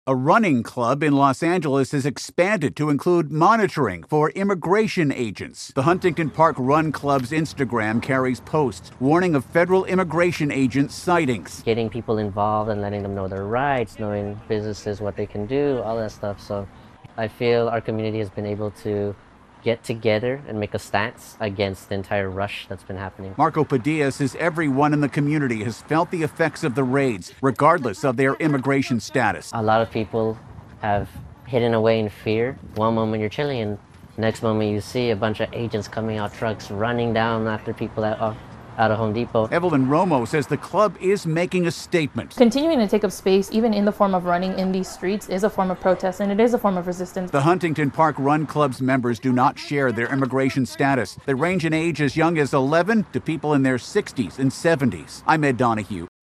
A running club in Los Angeles has expanded to include monitoring for immigration agents. The Huntington Park Run Club's Instagram carries posts warning of federal immigration agent sightings. Getting people involved and letting them know their rights, knowing businesses, what they can do, all that stuff. So I feel our community has been able to get together and make a stance against the entire rush that's been happening. Marco Padilla says everyone in the community has felt the effects of the raids, regardless of their immigration status. A lot of people have hidden away in fear. One moment you're chilling, and next moment you see a bunch of agents coming out trucks, running down after people out of Home Depot. Evelyn Romo says the club is making a statement. Continuing to take up space, even in the form of running in these streets, is a form of protest, and it is a form of resistance. The Huntington Park Run Club's members do not share their immigration status. They range in age as young as 11 to people in their 60s and 70s. I'm Ed Donahue.